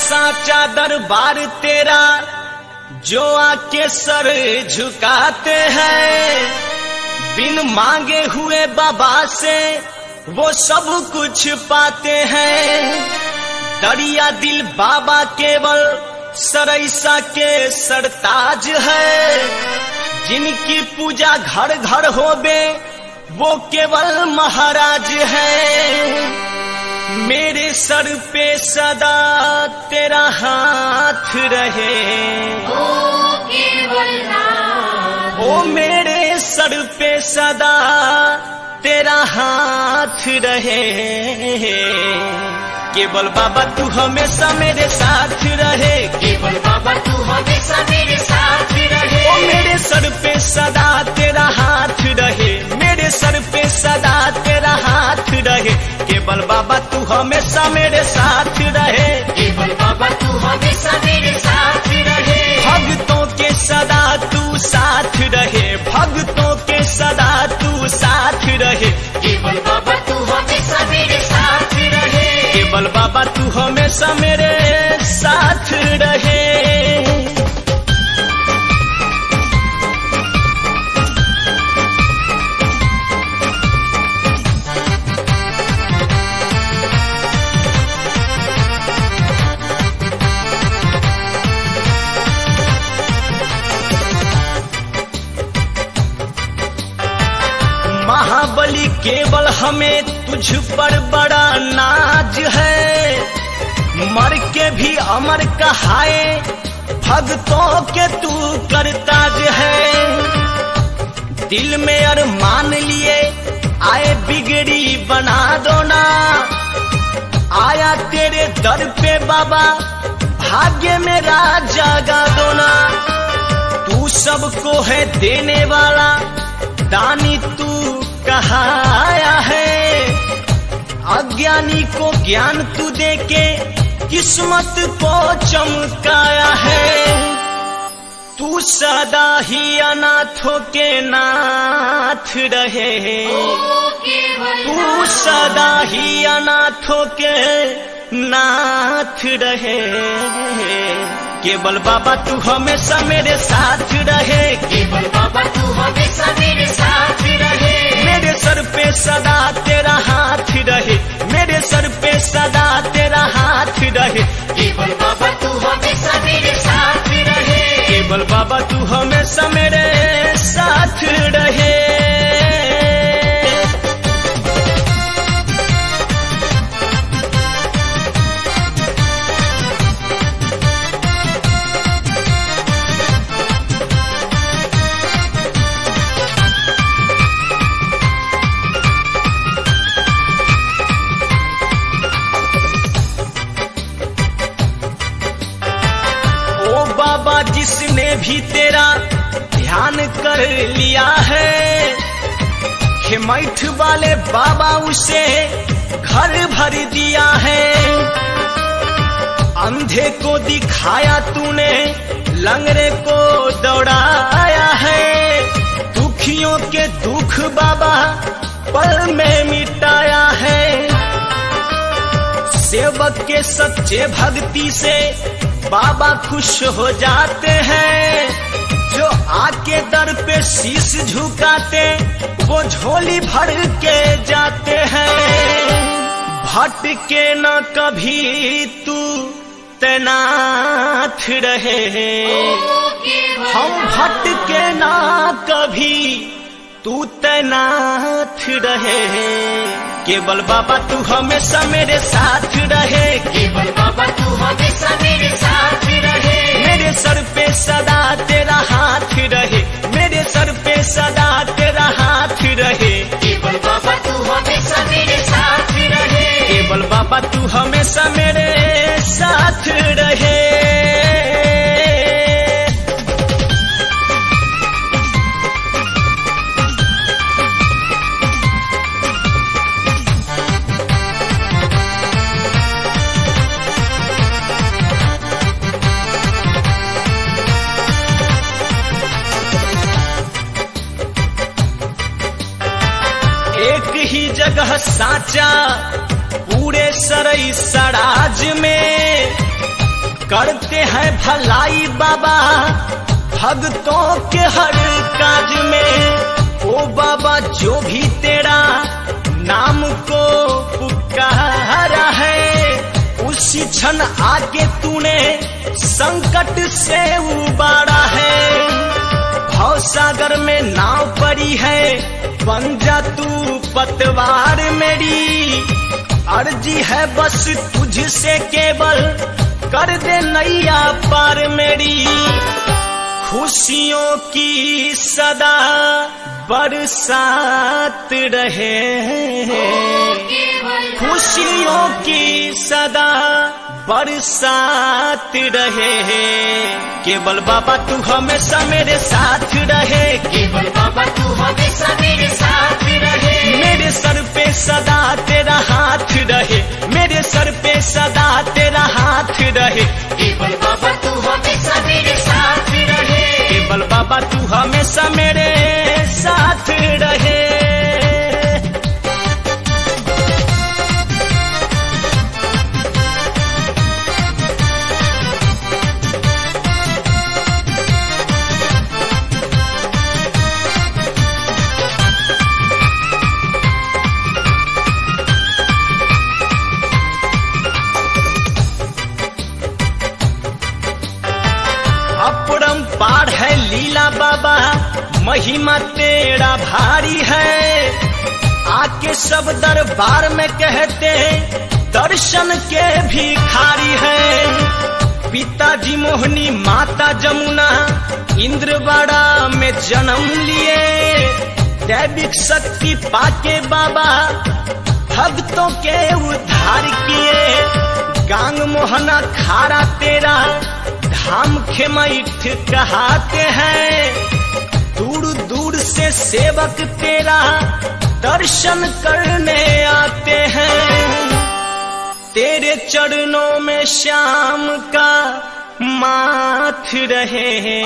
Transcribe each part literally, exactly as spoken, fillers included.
साचा दरबार तेरा, जो आके सर झुकाते हैं। बिन मांगे हुए बाबा से वो सब कुछ पाते हैं। दरिया दिल बाबा केवल सरैसा के सरताज है। जिनकी पूजा घर घर होवे वो केवल महाराज है। मेरे सर पे सदा तेरा हाथ रहे, ओ केवलनाथ। ओ मेरे सर पे सदा तेरा हाथ रहे। केवल बाबा तू हमेशा मेरे साथ रहे, केवल बाबा तू हमेशा मेरे साथ रहे। ओ मेरे सर पे सदा तेरा हाथ रहे, मेरे सर पे सदा तेरा हाथ रहे। केवल बाबा तू हमेशा मेरे साथ रहे, केवल बाबा तू हमेशा मेरे साथ रहे। भक्तों के सदा तू साथ रहे, भक्तों के सदा तू साथ रहे। केवल बाबा तू हमेशा मेरे साथ रहे, केवल बाबा तू हमेशा मेरे साथ रहे। महाबली केवल हमें तुझ पर बड़ा नाज है। मर के भी अमर कहाए भक्तों के तू करताज है। दिल में अरमान लिए आए बिगड़ी बना दो ना। आया तेरे दर पे बाबा भाग्य मेरा जागा दो ना। तू सबको है देने वाला दानी तू कहाया है। अज्ञानी को ज्ञान तू देके किस्मत को चमकाया है। तू सदा ही अनाथों के नाथ रहे, तू सदा ही अनाथों के नाथ रहे। केवल बाबा तू हमेशा मेरे साथ रहे, केवल बाबा तू हमेशा मेरे साथ रहे। मेरे सर पे सदा तेरा हाथ रहे, मेरे सर पे सदा तेरा हाथ रहे। केवल बाबा तू हमेशा मेरे साथ रहे, केवल बाबा तू हमेशा मेरे साथ रहे। बाबा जिसने भी तेरा ध्यान कर लिया है, हिमैठ वाले बाबा उसे घर भर दिया है। अंधे को दिखाया तूने, लंगड़े को दौड़ाया है। दुखियों के दुख बाबा पल में मिटाया है। सेवक के सच्चे भक्ति से बाबा खुश हो जाते हैं। जो आके दर पे शीश झुकाते वो झोली भर के जाते हैं। भटके न कभी तू तैनात रहे, हम भटके न कभी तू तैनात रहे। केवल बाबा तू हमेशा मेरे साथ रहे, केवल बाबा तू हमेशा मेरे साथ रहे। मेरे सर पे सदा तेरा हाथ रहे, मेरे सर पे सदा तेरा हाथ रहे। केवल बाबा तू हमेशा मेरे साथ रहे, केवल बाबा तू हमेशा मेरे साथ रहे। एक ही जगह साचा पूरे सरई सराज में। करते हैं भलाई बाबा भक्तों के हर काज में। ओ बाबा जो भी तेरा नाम को पुकारा है उसी क्षण आके तूने संकट से उबारा है। भवसागर में नाव पड़ी है बन जा तू पतवार मेरी। अर्जी है बस तुझसे केवल कर दे नैया पार मेरी। खुशियों की सदा बरसात रहे, खुशियों की सदा बरसात रहे। केवल बाबा तू हमेशा मेरे साथ रहे, केवल बाबा तू हमेशा मेरे साथ रहे। मेरे सर पे सदा तेरा हाथ रहे, मेरे सर पे सदा तेरा हाथ रहे। केवल बाबा तू हमेशा मेरे साथ रहे, केवल बाबा तू हमेशा मेरे साथ रहे। अपरंपार है लीला बाबा महिमा तेरा भारी है। आके सब दरबार में कहते दर्शन के भिखारी है। पिताजी मोहनी माता जमुना इंद्रवाड़ा में जन्म लिए। दैविक शक्ति पाके बाबा भक्तों के उद्धार किए। गांग मोहना खारा तेरा धाम खेमैठ कहाते हैं। दूर दूर से सेवक तेरा दर्शन करने आते हैं। तेरे चरणों में श्याम का माथ रहे,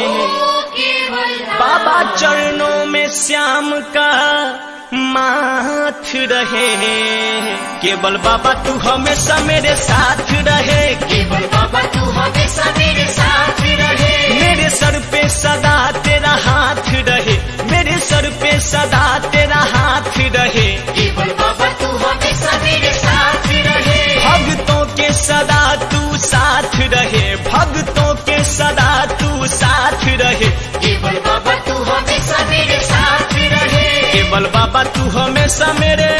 बाबा चरणों में श्याम का माथ रहे। केवल बाबा तू हमेशा मेरे साथ रहे, केवल बाबा तू हमेशा मेरे साथ रहे। मेरे सर पे सदा तेरा हाथ रहे, मेरे सर पे सदा तेरा हाथ रहे। केवल बाबा तू हमेशा मेरे साथ रहे, भक्तों के सदा तू साथ रहे, भक्तों के सदा तू साथ रहे। केवल बाबा तू हमेशा मेरे साथ रहे, केवल बाबा तू हमेशा मेरे